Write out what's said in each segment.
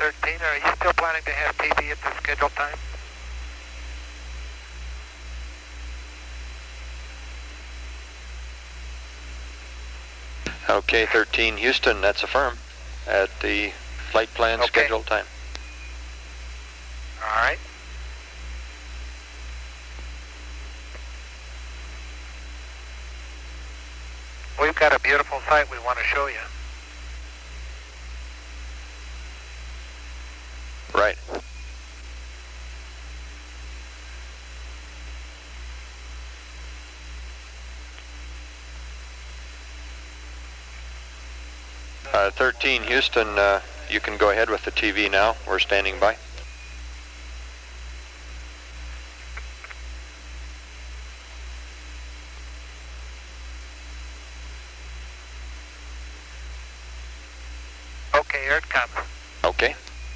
13, are you still planning to have TV at the scheduled time? Okay, 13 Houston, that's affirmed at the flight plan scheduled time. All right. We've got a beautiful site we want to show you. Right. Uh, 13 Houston, you can go ahead with the TV now. We're standing by. Okay, here it comes. Okay.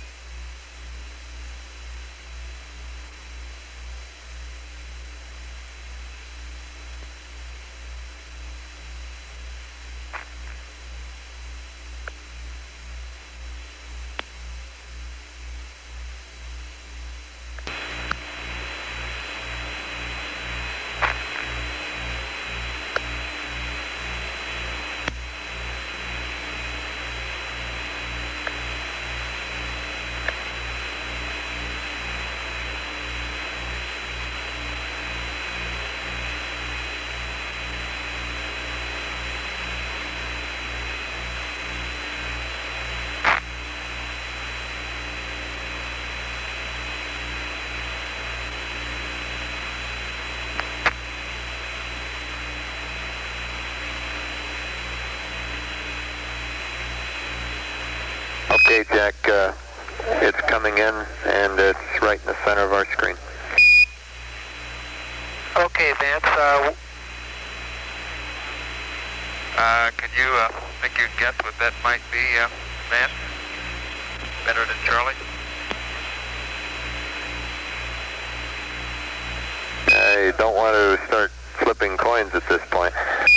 Okay, Jack, it's coming in, and it's right in the center of our screen. Okay, Vance, can you think you guess what that might be, Vance? Better than Charlie? I don't want to start flipping coins at this point.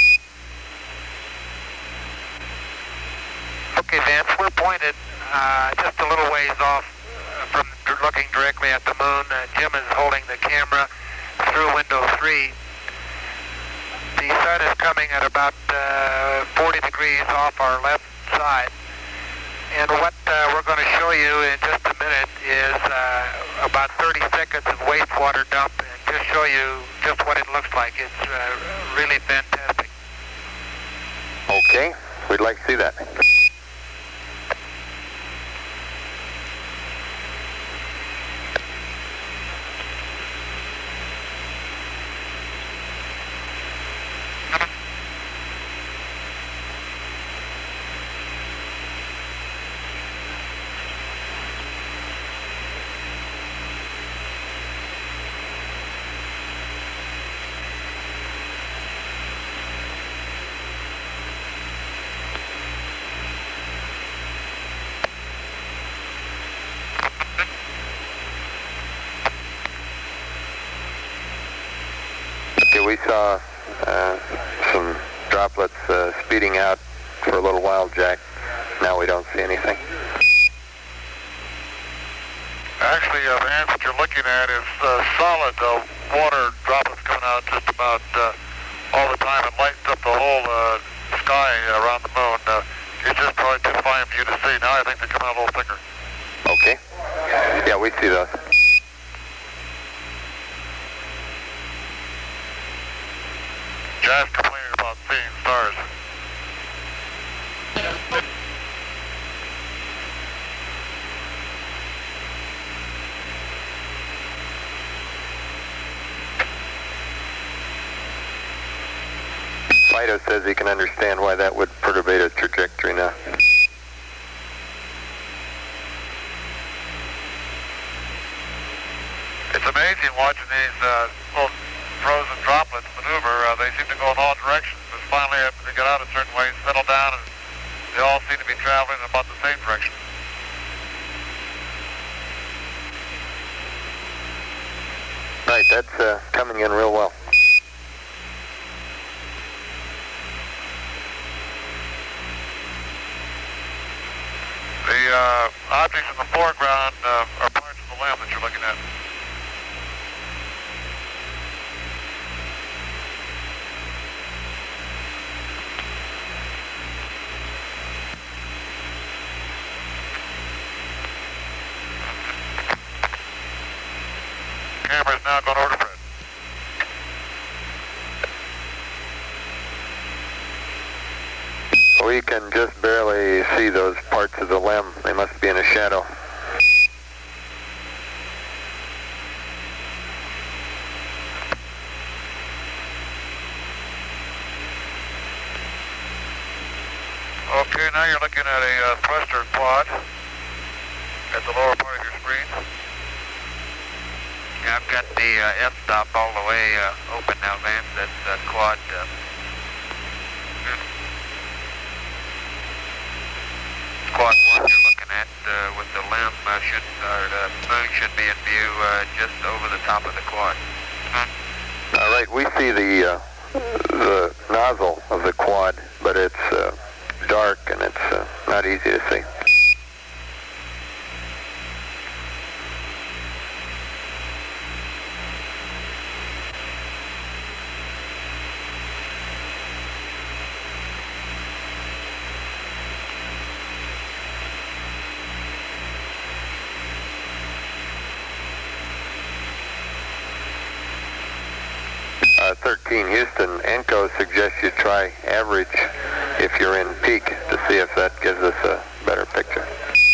Okay, Vance, we're pointed just a little ways off from looking directly at the moon. Jim is holding the camera through window 3. The sun is coming at about 40 degrees off our left side. And what we're going to show you in just a minute is about 30 seconds of wastewater dump and just show you just what it looks like. It's really fantastic. Okay, we'd like to see that. We saw some droplets speeding out for a little while, Jack. Now we don't see anything. Actually, Vance, what you're looking at is solid water droplets coming out just about all the time. It lightens up the whole sky around the moon. It's just probably too fine for you to see. Now I think they're coming out a little thicker. Okay. Yeah, we see those. Jazz complaining about seeing stars. Fido says he can understand why that would perturbate his trajectory now. It's amazing watching these little frozen droplets maneuver. They seem to go in all directions, but finally they get out a certain way, settle down, and they all seem to be traveling in about the same direction. Right, that's coming in real well. The objects in the foreground are parts of the limb that you're looking at. Camera's now going over to Fred. We can just barely see those parts of the limb. They must be in a shadow. Okay, now you're looking at a thruster quad at the lower part of your screen. Yeah, I've got the f-stop all the way open now, Vance. That's quad. Quad 1 you're looking at with the limb the moon should be in view just over the top of the quad. All right, we see the nozzle of the quad, but it's dark and it's not easy to see. Uh, 13 Houston, ENCO suggests you try average if you're in peak to see if that gives us a better picture.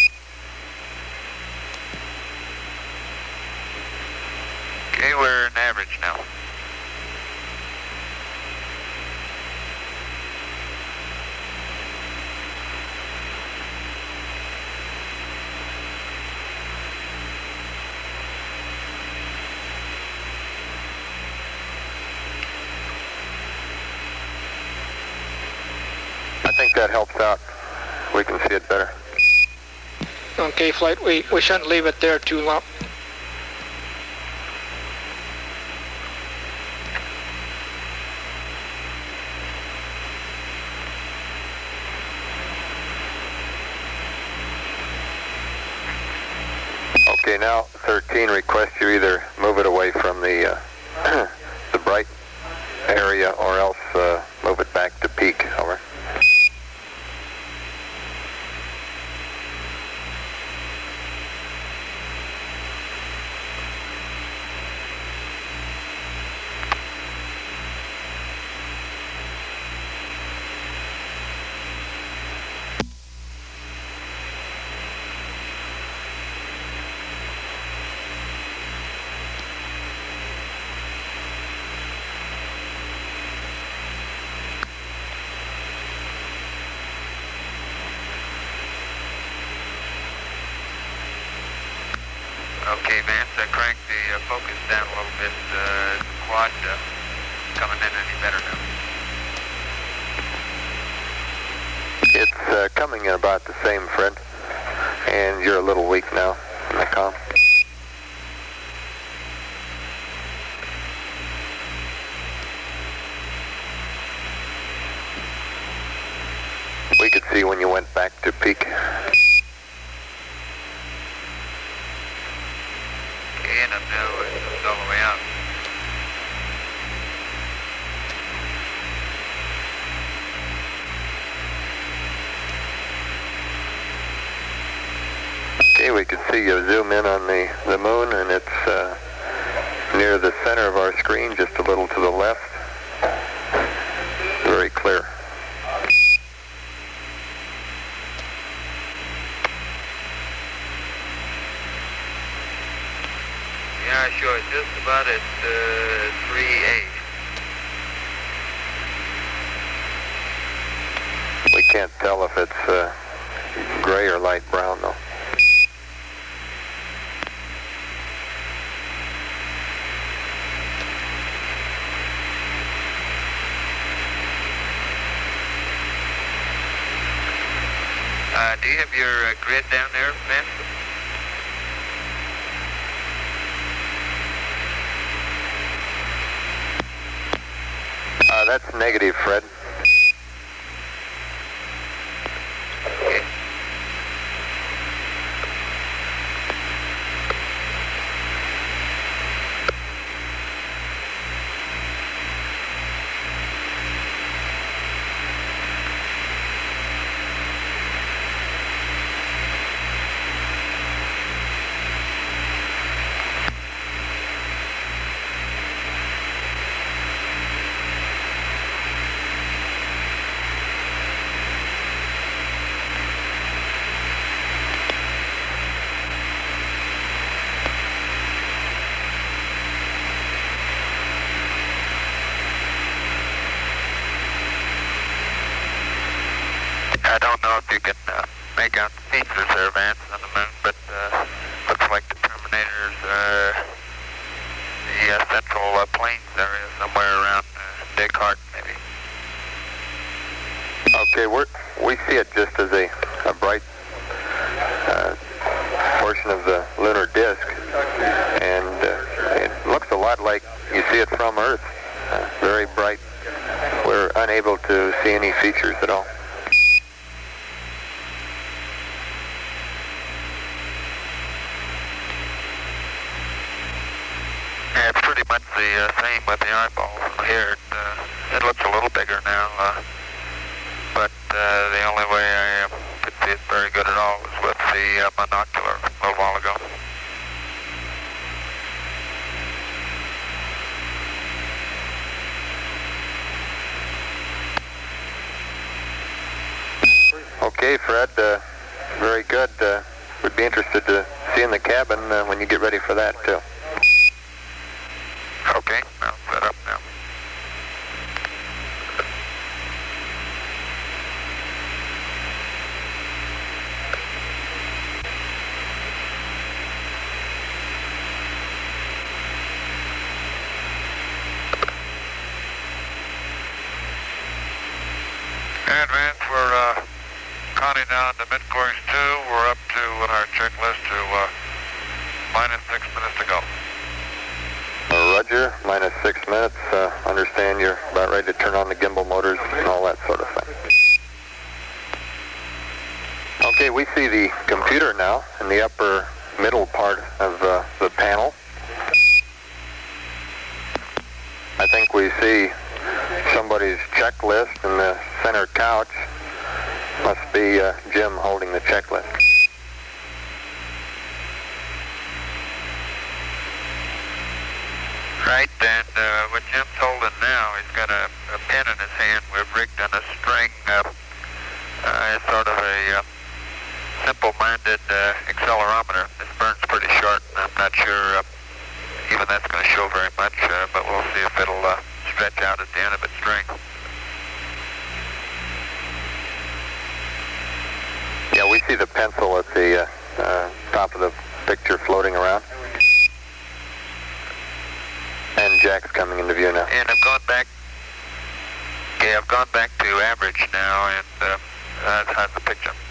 Okay, we're in average now. I think that helps out. We can see it better. Okay, flight, we shouldn't leave it there too long. Okay, now 13 requests you either move it away from the the bright area or else move it back to peak. Over. Okay, Vance, crank the focus down a little bit. Quad coming in any better now? It's coming in about the same, Fred. And you're a little weak now in the comm. We could see when you went back to peak. Okay, enough now. It's all the way out. Okay, we can see you zoom in on the moon, and it's near the center of our screen, just a little to the left. Very clear. Yeah, sure. It's just about at 3-8. We can't tell if it's gray or light brown, though. Do you have your grid down there, Vance? That's negative, Fred. Okay. if you can make out the features there, Vance, on the moon, but looks like the terminators are the central plains area, somewhere around Descartes, maybe. Okay, we see it just as a bright portion of the lunar disk, and it looks a lot like you see it from Earth. Very bright. We're unable to see any features at all. Yeah, it's pretty much the same with the eyeballs here. It looks a little bigger now, but the only way I could see it very good at all was with the monocular a little while ago. Okay, Fred, very good. We'd be interested to see in the cabin when you get ready for that, too. Okay, I'll set up now. Advance, we're counting down to midcourse 2. We're up to our checklist to minus 6 minutes to go. Roger, minus 6 minutes. Understand you're about ready to turn on the gimbal motors and all that sort of thing. Okay, we see the computer now in the upper middle part of the panel. I think we see somebody's checklist in the center couch. Must be Jim holding the checklist. Right, and what Jim's holding now, he's got a pin in his hand. We've rigged on a string. It's sort of a simple-minded accelerometer. This burn's pretty short, and I'm not sure even that's going to show very much, but we'll see if it'll stretch out at the end of its string. Yeah, we see the pencil at the top of the picture floating around. And Jack's coming into view now. And I've gone back to average now, and that's the picture.